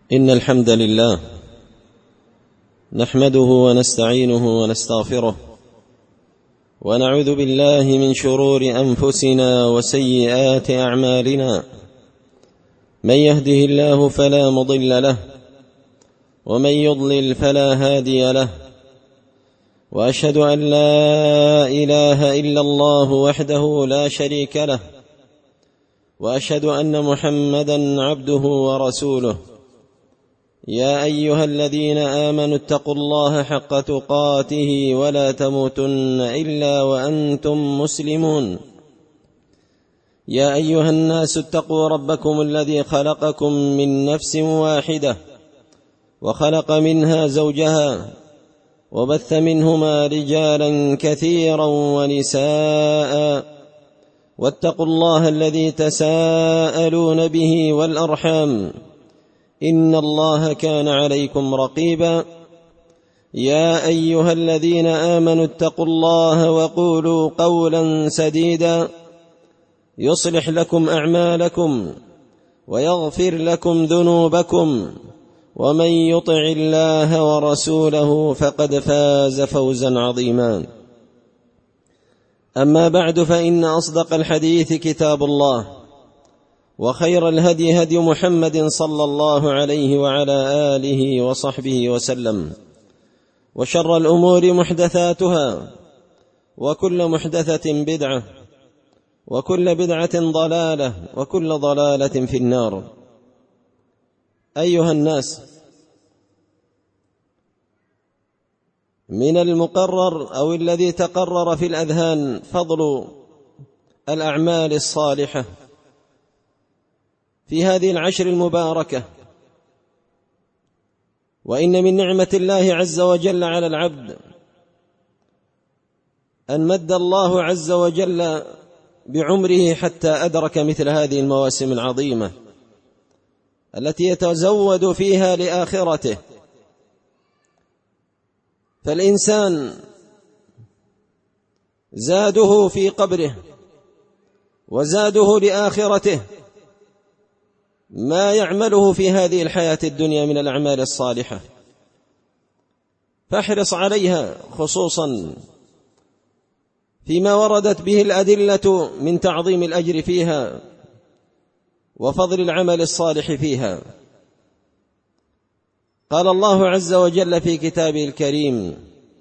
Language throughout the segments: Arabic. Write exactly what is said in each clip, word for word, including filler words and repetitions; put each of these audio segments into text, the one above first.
إن الحمد لله نحمده ونستعينه ونستغفره ونعوذ بالله من شرور أنفسنا وسيئات أعمالنا. من يهده الله فلا مضل له ومن يضلل فلا هادي له، وأشهد أن لا إله إلا الله وحده لا شريك له، وأشهد أن محمدًا عبده ورسوله. يا أيها الذين آمنوا اتقوا الله حق تقاته ولا تموتن إلا وأنتم مسلمون. يا أيها الناس اتقوا ربكم الذي خلقكم من نفس واحدة وخلق منها زوجها وبث منهما رجالا كثيرا ونساء، واتقوا الله الذي تساءلون به والأرحام، إن الله كان عليكم رقيبا. يا أيها الذين آمنوا اتقوا الله وقولوا قولا سديدا يصلح لكم أعمالكم ويغفر لكم ذنوبكم، ومن يطع الله ورسوله فقد فاز فوزا عظيما. أما بعد، فإن أصدق الحديث كتاب الله، وخير الهدي هدي محمد صلى الله عليه وعلى آله وصحبه وسلم، وشر الأمور محدثاتها، وكل محدثة بدعة، وكل بدعة ضلالة، وكل ضلالة في النار. أيها الناس، من المقرر أو الذي تقرر في الأذهان فضل الأعمال الصالحة في هذه العشر المباركة، وإن من نعمة الله عز وجل على العبد أن مد الله عز وجل بعمره حتى أدرك مثل هذه المواسم العظيمة التي يتزود فيها لآخرته. فالإنسان زاده في قبره وزاده لآخرته ما يعمله في هذه الحياة الدنيا من الأعمال الصالحة، فاحرص عليها، خصوصا فيما وردت به الأدلة من تعظيم الأجر فيها وفضل العمل الصالح فيها. قال الله عز وجل في كتابه الكريم: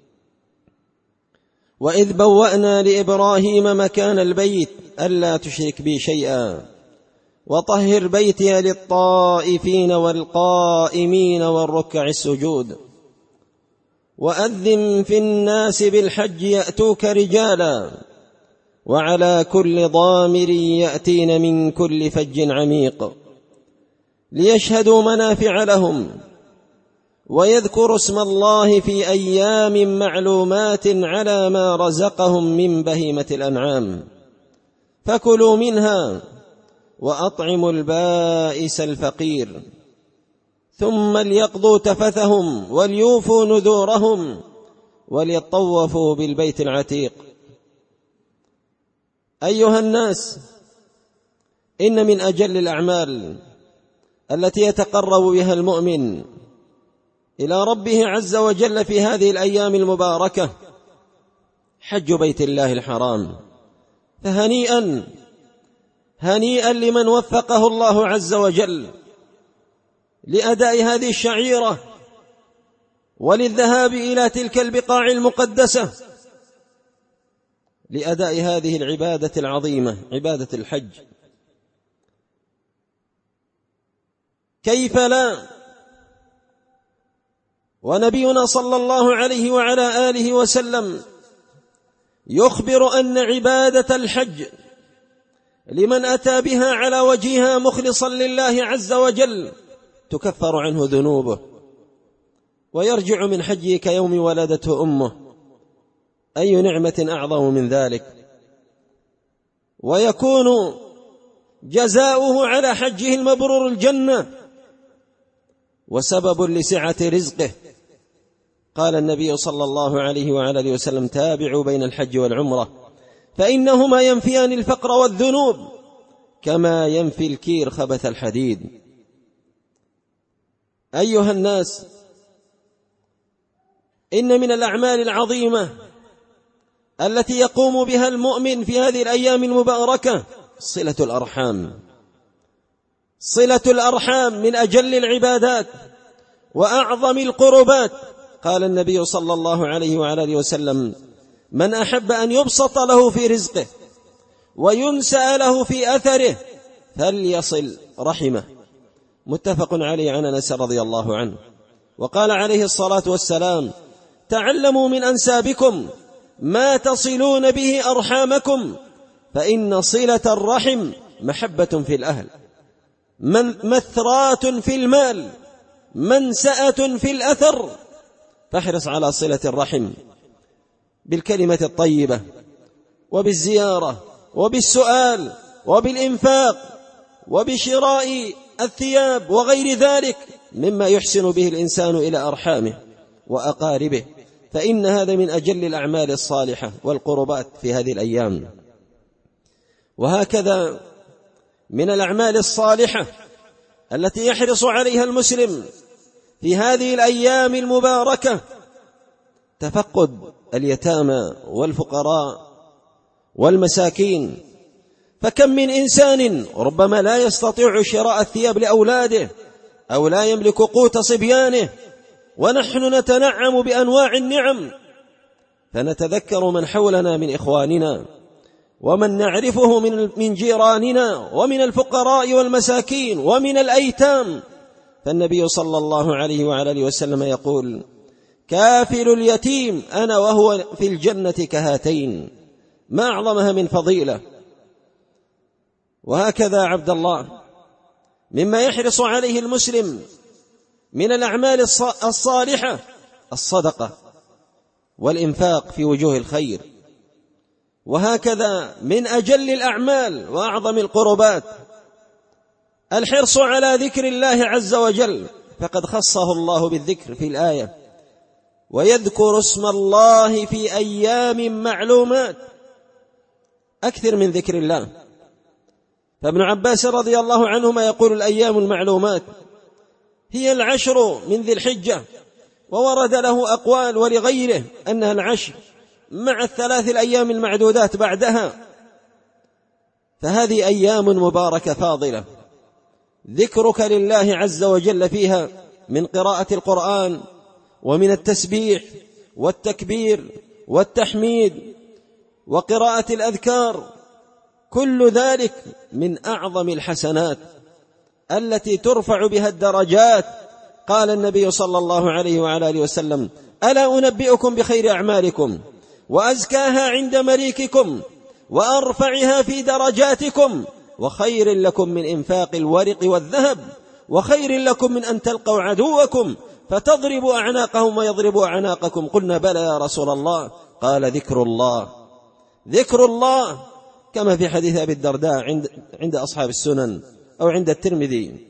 وإذ بوأنا لإبراهيم مكان البيت ألا تشرك بي شيئا وطهر بيتي للطائفين والقائمين والركع السجود وأذن في الناس بالحج يأتوك رجالا وعلى كل ضامر يأتين من كل فج عميق ليشهدوا منافع لهم ويذكروا اسم الله في أيام معلومات على ما رزقهم من بهيمة الأنعام فكلوا منها وأطعموا البائس الفقير ثم ليقضوا تفثهم وليوفوا نذورهم وليطوفوا بالبيت العتيق. أيها الناس، إن من أجل الأعمال التي يتقرب بها المؤمن إلى ربه عز وجل في هذه الأيام المباركة حج بيت الله الحرام. فهنيئا هنيئا لمن وفقه الله عز وجل لأداء هذه الشعيرة وللذهاب إلى تلك البقاع المقدسة لأداء هذه العبادة العظيمة، عبادة الحج. كيف لا؟ ونبينا صلى الله عليه وعلى آله وسلم يخبر أن عبادة الحج لمن أتى بها على وجهها مخلصا لله عز وجل تكفر عنه ذنوبه ويرجع من حجه كيوم ولدته أمه. أي نعمة أعظم من ذلك؟ ويكون جزاؤه على حجه المبرور الجنة وسبب لسعة رزقه. قال النبي صلى الله عليه وعلى آله وسلم: تابعوا بين الحج والعمرة فإنهما ينفيان الفقر والذنوب كما ينفي الكير خبث الحديد. أيها الناس، إن من الأعمال العظيمة التي يقوم بها المؤمن في هذه الأيام المباركة صلة الأرحام. صلة الأرحام من أجل العبادات وأعظم القربات. قال النبي صلى الله عليه وعلى آله وسلم: من أحب أن يبسط له في رزقه وينسأ له في أثره فليصل رحمه. متفق عليه عن أنس رضي الله عنه. وقال عليه الصلاة والسلام: تعلموا من أنسابكم ما تصلون به أرحامكم، فإن صلة الرحم محبة في الأهل، مثرات في المال، منسأة في الأثر. فاحرص على صلة الرحم بالكلمة الطيبة وبالزيارة وبالسؤال وبالإنفاق وبشراء الثياب وغير ذلك مما يحسن به الإنسان إلى أرحامه وأقاربه، فإن هذا من أجل الأعمال الصالحة والقربات في هذه الأيام. وهكذا من الأعمال الصالحة التي يحرص عليها المسلم في هذه الأيام المباركة تفقد اليتامى والفقراء والمساكين. فكم من إنسان ربما لا يستطيع شراء الثياب لأولاده أو لا يملك قوت صبيانه، ونحن نتنعم بأنواع النعم، فنتذكر من حولنا من إخواننا ومن نعرفه من جيراننا ومن الفقراء والمساكين ومن الأيتام. فالنبي صلى الله عليه وعلى آله وسلم يقول: كافل اليتيم أنا وهو في الجنة كهاتين. ما أعظمها من فضيلة. وهكذا عبد الله مما يحرص عليه المسلم من الأعمال الصالحة الصدقة والإنفاق في وجوه الخير. وهكذا من أجل الأعمال وأعظم القربات الحرص على ذكر الله عز وجل، فقد خصه الله بالذكر في الآية: ويذكر اسم الله في أيام معلومات. أكثر من ذكر الله. فابن عباس رضي الله عنهما يقول: الأيام المعلومات هي العشر من ذي الحجة، وورد له أقوال ولغيره أنها العشر مع الثلاث الأيام المعدودات بعدها. فهذه أيام مباركة فاضلة، ذكرك لله عز وجل فيها من قراءة القرآن ومن التسبيح والتكبير والتحميد وقراءة الأذكار، كل ذلك من أعظم الحسنات التي ترفع بها الدرجات. قال النبي صلى الله عليه وعلى آله وسلم: ألا أنبئكم بخير أعمالكم وأزكاها عند مليككم وأرفعها في درجاتكم، وخير لكم من إنفاق الورق والذهب، وخير لكم من أن تلقوا عدوكم فتضربوا أعناقهم ويضربوا أعناقكم. قلنا: بلى يا رسول الله. قال: ذكر الله. ذكر الله، كما في حديث أبي الدرداء عند, عند أصحاب السنن أو عند الترمذي.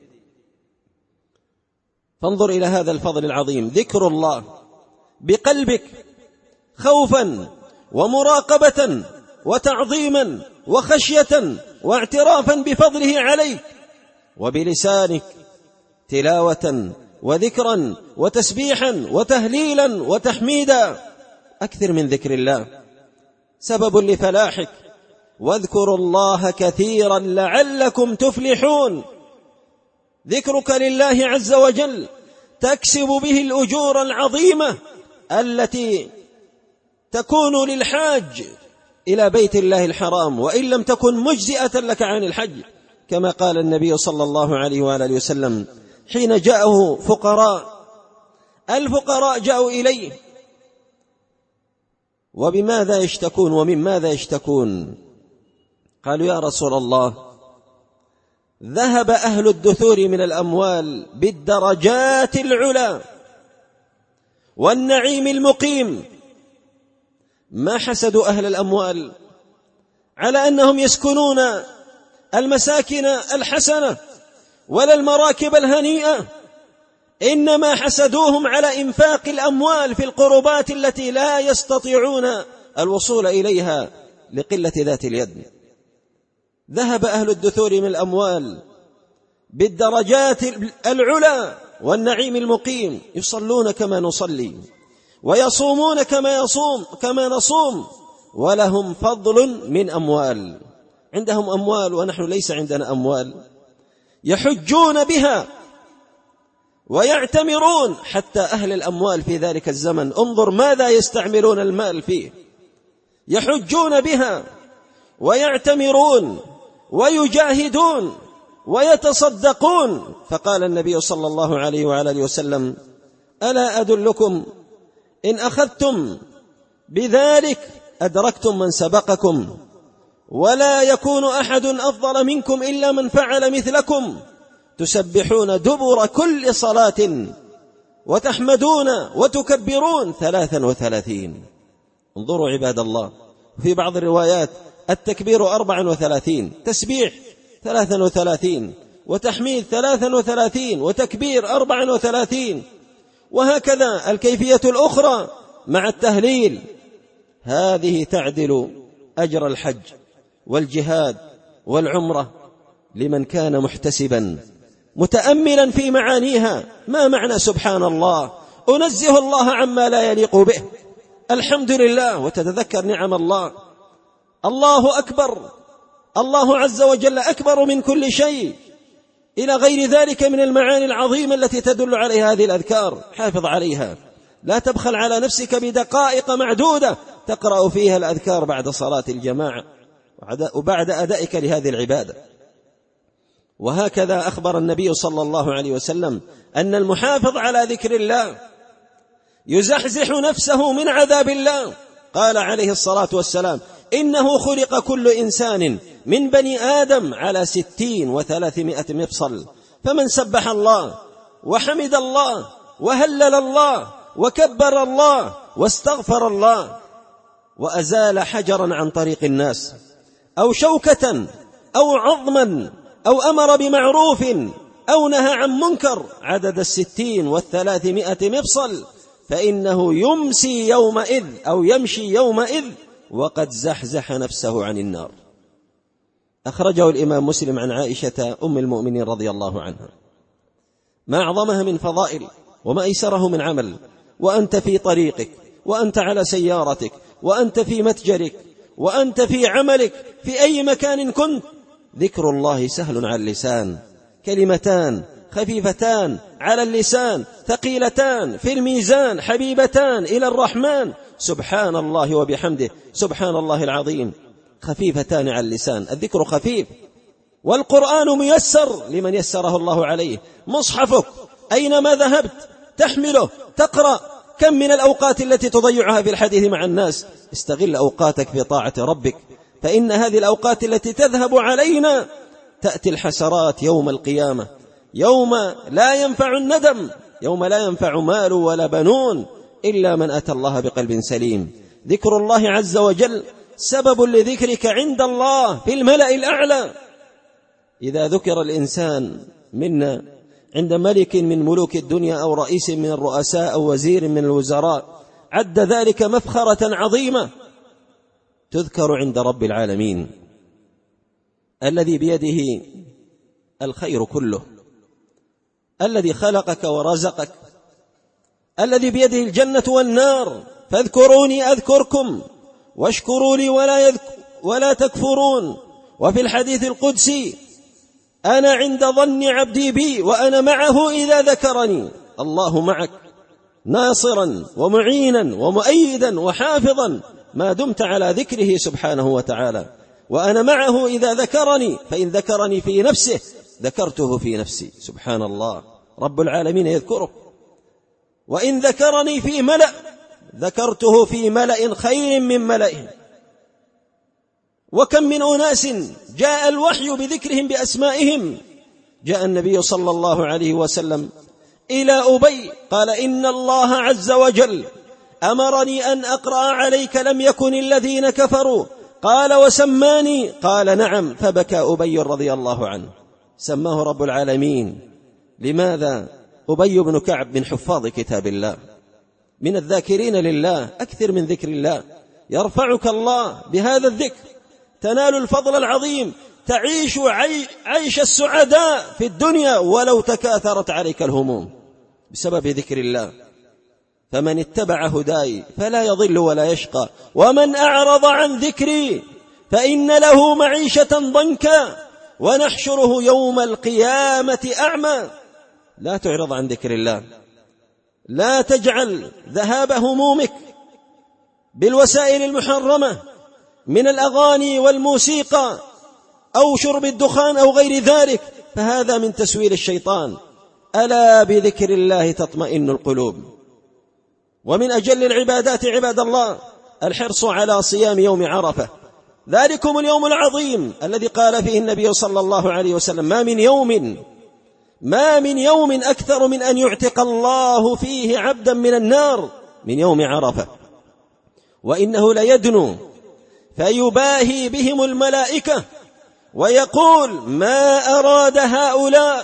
فانظر إلى هذا الفضل العظيم، ذكر الله بقلبك خوفا ومراقبة وتعظيما وخشية واعترافا بفضله عليك، وبلسانك تلاوة وذكرا وتسبيحا وتهليلا وتحميدا. أكثر من ذكر الله سبب لفلاحك. واذكروا الله كثيرا لعلكم تفلحون. ذكرك لله عز وجل تكسب به الأجور العظيمة التي تكون للحاج إلى بيت الله الحرام، وإن لم تكن مجزئة لك عن الحج، كما قال النبي صلى الله عليه وآله وسلم حين جاءه فقراء. الفقراء جاءوا إليه وبماذا يشتكون ومن ماذا يشتكون؟ قالوا: يا رسول الله، ذهب أهل الدثور من الأموال بالدرجات العلى والنعيم المقيم. ما حسدوا أهل الأموال على أنهم يسكنون المساكن الحسنة ولا المراكب الهنيئة، إنما حسدوهم على إنفاق الأموال في القربات التي لا يستطيعون الوصول إليها لقلة ذات اليد. ذهب أهل الدثور من الأموال بالدرجات العلى والنعيم المقيم، يصلون كما نصلي ويصومون كما يصوم كما نصوم، ولهم فضل من أموال، عندهم أموال ونحن ليس عندنا أموال، يحجون بها ويعتمرون. حتى أهل الأموال في ذلك الزمن انظر ماذا يستعملون المال فيه، يحجون بها ويعتمرون ويجاهدون ويتصدقون. فقال النبي صلى الله عليه وعلى آله وسلم: ألا أدلكم إن أخذتم بذلك أدركتم من سبقكم، ولا يكون أحد أفضل منكم إلا من فعل مثلكم، تسبحون دبر كل صلاة وتحمدون وتكبرون ثلاثا وثلاثين. انظروا عباد الله، في بعض الروايات التكبير أربعا وثلاثين، تسبيح ثلاثا وثلاثين، وتحميد ثلاثا وثلاثين، وتكبير أربعا وثلاثين، وهكذا الكيفية الأخرى مع التهليل. هذه تعدل أجر الحج والجهاد والعمرة لمن كان محتسبا متأملا في معانيها. ما معنى سبحان الله؟ أنزه الله عما لا يليق به، الحمد لله، وتتذكر نعم الله، الله أكبر، الله عز وجل أكبر من كل شيء، إلى غير ذلك من المعاني العظيمة التي تدل عليها هذه الأذكار. حافظ عليها، لا تبخل على نفسك بدقائق معدودة تقرأ فيها الأذكار بعد صلاة الجماعة وبعد أدائك لهذه العبادة. وهكذا أخبر النبي صلى الله عليه وسلم أن المحافظ على ذكر الله يزحزح نفسه من عذاب الله. قال عليه الصلاة والسلام: إنه خلق كل إنسان من بني آدم على ستين وثلاثمائة مفصل، فمن سبح الله وحمد الله وهلل الله وكبر الله واستغفر الله وأزال حجرا عن طريق الناس أو شوكة أو عظما أو أمر بمعروف أو نهى عن منكر عدد الستين والثلاثمائة مفصل، فإنه يمسي يومئذ أو يمشي يومئذ وقد زحزح نفسه عن النار. أخرجه الإمام مسلم عن عائشة أم المؤمنين رضي الله عنها. ما أعظمها من فضائل وما أيسره من عمل، وأنت في طريقك، وأنت على سيارتك، وأنت في متجرك، وأنت في عملك، في أي مكان كنت، ذكر الله سهل على اللسان، كلمتان خفيفتان على اللسان ثقيلتان في الميزان حبيبتان إلى الرحمن، سبحان الله وبحمده سبحان الله العظيم، خفيفتان على اللسان. الذكر خفيف، والقرآن ميسر لمن يسره الله عليه. مصحفك أينما ذهبت تحمله تقرأ. كم من الأوقات التي تضيعها في الحديث مع الناس؟ استغل أوقاتك في طاعة ربك، فإن هذه الأوقات التي تذهب علينا تأتي الحسرات يوم القيامة، يوم لا ينفع الندم، يوم لا ينفع مال ولا بنون إلا من أتى الله بقلب سليم. ذكر الله عز وجل سبب لذكرك عند الله في الملأ الأعلى. إذا ذكر الإنسان منا عند ملك من ملوك الدنيا أو رئيس من الرؤساء أو وزير من الوزراء عد ذلك مفخرة عظيمة. تذكر عند رب العالمين الذي بيده الخير كله، الذي خلقك ورزقك، الذي بيده الجنة والنار. فاذكروني أذكركم واشكروا لي ولا, يذك ولا تكفرون. وفي الحديث القدسي: أنا عند ظن عبدي بي وأنا معه إذا ذكرني. الله معك ناصرا ومعينا ومؤيدا وحافظا ما دمت على ذكره سبحانه وتعالى. وأنا معه إذا ذكرني، فإن ذكرني في نفسه ذكرته في نفسي. سبحان الله، رب العالمين يذكره. وإن ذكرني في ملأ ذكرته في ملأ خير من ملئه. وكم من أناس جاء الوحي بذكرهم بأسمائهم. جاء النبي صلى الله عليه وسلم إلى أبي قال: إن الله عز وجل أمرني أن أقرأ عليك لم يكن الذين كفروا. قال: وسماني؟ قال: نعم. فبكى أبي رضي الله عنه. سماه رب العالمين. لماذا؟ أبي بن كعب من حفاظ كتاب الله، من الذاكرين لله، أكثر من ذكر الله. يرفعك الله بهذا الذكر، تنال الفضل العظيم، تعيش عيش السعداء في الدنيا ولو تكاثرت عليك الهموم. بسبب ذكر الله. فمن اتبع هداي فلا يضل ولا يشقى، ومن أعرض عن ذكري فإن له معيشة ضنكا ونحشره يوم القيامة أعمى. لا تعرض عن ذكر الله، لا تجعل ذهاب همومك بالوسائل المحرمة من الأغاني والموسيقى أو شرب الدخان أو غير ذلك، فهذا من تسويل الشيطان. ألا بذكر الله تطمئن القلوب. ومن أجل العبادات عباد الله الحرص على صيام يوم عرفة، ذلكم اليوم العظيم الذي قال فيه النبي صلى الله عليه وسلم: ما من يوم ما من يوم أكثر من أن يعتق الله فيه عبدا من النار من يوم عرفة، وإنه ليدنو فيباهي بهم الملائكة ويقول: ما أراد هؤلاء.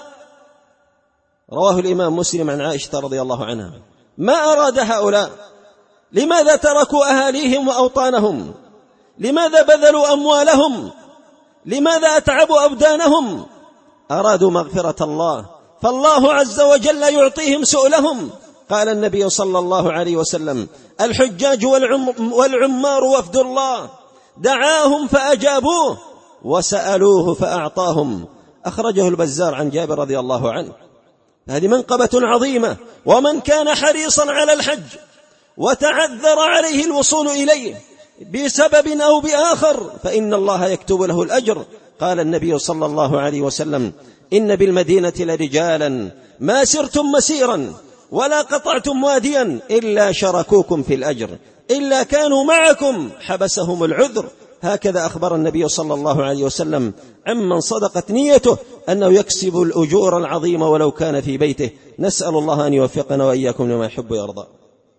رواه الإمام مسلم عن عائشة رضي الله عنها: ما أراد هؤلاء؟ لماذا تركوا أهاليهم وأوطانهم؟ لماذا بذلوا أموالهم؟ لماذا أتعبوا أبدانهم؟ أرادوا مغفرة الله، فالله عز وجل يعطيهم سؤلهم. قال النبي صلى الله عليه وسلم: الحجاج والعم والعمار وفد الله، دعاهم فأجابوه وسألوه فأعطاهم. أخرجه البزار عن جابر رضي الله عنه. هذه منقبة عظيمة. ومن كان حريصا على الحج وتعذر عليه الوصول إليه بسبب أو بآخر فإن الله يكتب له الأجر. قال النبي صلى الله عليه وسلم: إن بالمدينة لرجالا ما سرتم مسيرا ولا قطعتم واديا إلا شركوكم في الأجر، إلا كانوا معكم حبسهم العذر. هكذا أخبر النبي صلى الله عليه وسلم عمن صدقت نيته أنه يكسب الأجور العظيمة ولو كان في بيته. نسأل الله أن يوفقنا وإياكم لما يحب ويرضى.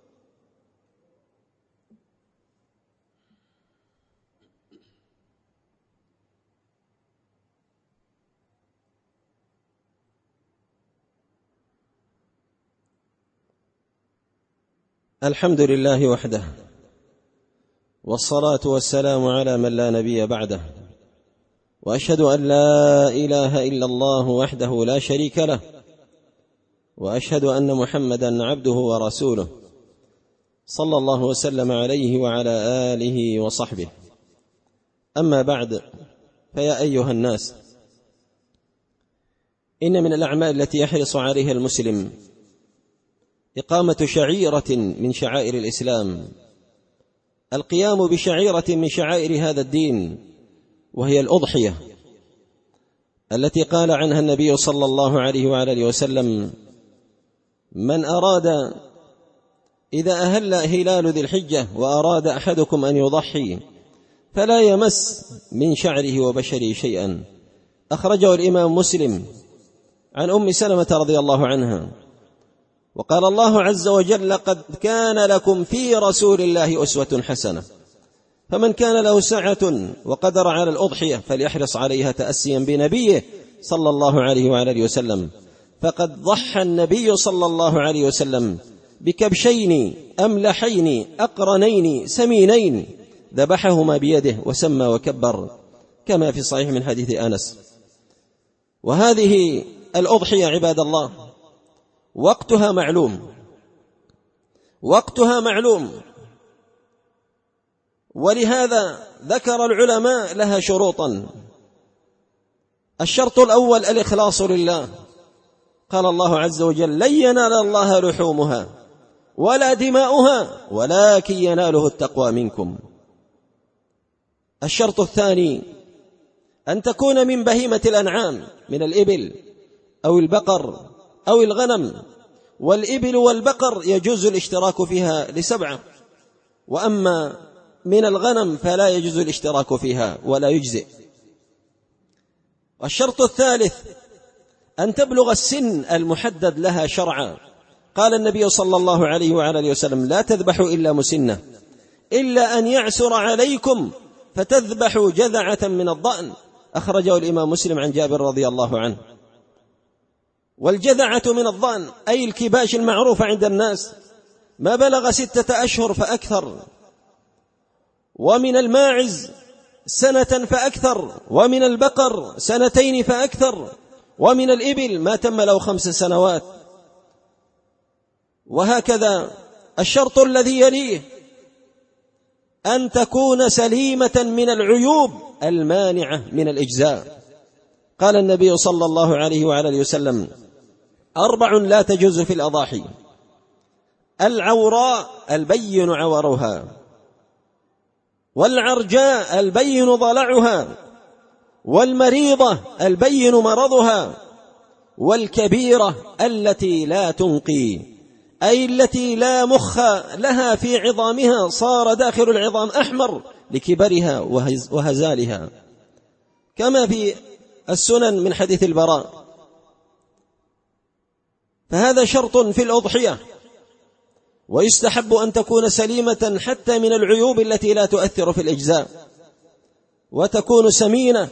الحمد لله وحده، والصلاة والسلام على من لا نبي بعده، وأشهد أن لا إله إلا الله وحده لا شريك له، وأشهد أن محمدا عبده ورسوله صلى الله وسلم عليه وعلى آله وصحبه. أما بعد، فيا أيها الناس، إن من الأعمال التي يحرص عليها المسلم إقامة شعيرة من شعائر الإسلام، القيام بشعيرة من شعائر هذا الدين، وهي الأضحية، التي قال عنها النبي صلى الله عليه وعلى آله وسلم: من أراد إذا أهل هلال ذي الحجة وأراد أحدكم أن يضحي فلا يمس من شعره وبشره شيئا. أخرجه الإمام مسلم عن أم سلمة رضي الله عنها. وقال الله عز وجل: قد كان لكم في رسول الله أسوة حسنة، فمن كان له سعة وقدر على الأضحية فليحرص عليها تأسيا بنبيه صلى الله عليه وعلى آله وسلم. فقد ضحى النبي صلى الله عليه وسلم بكبشين أملحين أقرنين سمينين، ذبحهما بيده وسمى وكبر، كما في صحيح من حديث أنس. وهذه الأضحية عباد الله وقتها معلوم، وقتها معلوم، ولهذا ذكر العلماء لها شروطا. الشرط الأول الإخلاص لله. قال الله عز وجل: لن ينال الله لحومها ولا دماؤها ولكن يناله التقوى منكم. الشرط الثاني أن تكون من بهيمة الأنعام، من الإبل أو البقر أو الغنم. والإبل والبقر يجوز الاشتراك فيها لسبعة، وأما من الغنم فلا يجوز الاشتراك فيها ولا يجزئ. والشرط الثالث أن تبلغ السن المحدد لها شرعا. قال النبي صلى الله عليه وعلى آله وسلم: لا تذبحوا إلا مسنة، إلا أن يعسر عليكم فتذبحوا جذعة من الضأن. أخرجه الإمام مسلم عن جابر رضي الله عنه. والجذعة من الضأن أي الكباش المعروفة عند الناس، ما بلغ ستة أشهر فأكثر، ومن الماعز سنة فأكثر، ومن البقر سنتين فأكثر، ومن الإبل ما تم له خمس سنوات. وهكذا الشرط الذي يليه أن تكون سليمة من العيوب المانعة من الإجزاء. قال النبي صلى الله عليه وعلى آله وسلم: أربع لا تجوز في الأضاحي: العوراء البين عورها، والعرجاء البين ضلعها، والمريضة البين مرضها، والكبيرة التي لا تنقي، أي التي لا مخ لها في عظامها، صار داخل العظام أحمر لكبرها وهزالها، كما في السنن من حديث البراء. فهذا شرط في الأضحية، ويستحب أن تكون سليمة حتى من العيوب التي لا تؤثر في الإجزاء، وتكون سمينة.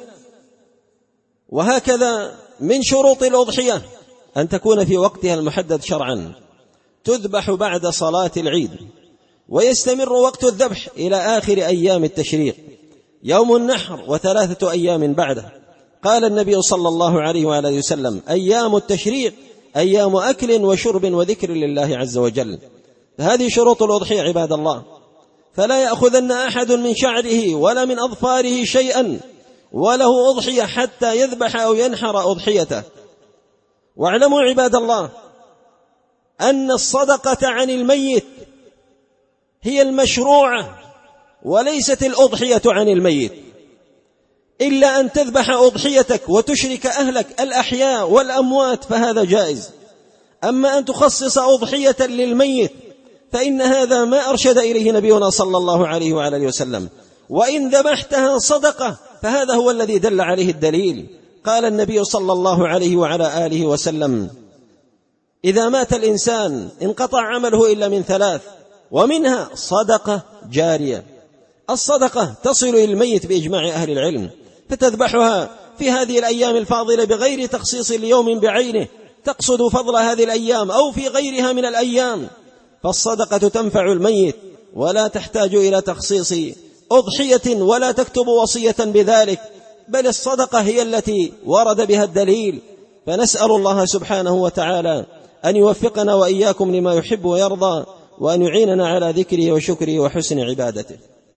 وهكذا من شروط الأضحية أن تكون في وقتها المحدد شرعا، تذبح بعد صلاة العيد، ويستمر وقت الذبح إلى آخر أيام التشريق، يوم النحر وثلاثة أيام بعده. قال النبي صلى الله عليه وآله وسلم: أيام التشريق أيام أكل وشرب وذكر لله عز وجل. هذه شروط الأضحية عباد الله، فلا يأخذن أحد من شعره ولا من أظفاره شيئا وله أضحية حتى يذبح أو ينحر أضحيته. واعلموا عباد الله أن الصدقة عن الميت هي المشروعة وليست الأضحية عن الميت، إلا أن تذبح أضحيتك وتشرك أهلك الأحياء والأموات فهذا جائز. أما أن تخصص أضحية للميت فإن هذا ما أرشد إليه نبينا صلى الله عليه وعلى آله وسلم. وإن ذبحتها صدقة فهذا هو الذي دل عليه الدليل. قال النبي صلى الله عليه وعلى آله وسلم: إذا مات الإنسان انقطع عمله إلا من ثلاث، ومنها صدقة جارية. الصدقة تصل إلى الميت بإجماع أهل العلم، فتذبحها في هذه الأيام الفاضلة بغير تخصيص ليوم بعينه تقصد فضل هذه الأيام، أو في غيرها من الأيام، فالصدقة تنفع الميت ولا تحتاج إلى تخصيص أضحية ولا تكتب وصية بذلك، بل الصدقة هي التي ورد بها الدليل. فنسأل الله سبحانه وتعالى أن يوفقنا وإياكم لما يحب ويرضى، وأن يعيننا على ذكره وشكره وحسن عبادته.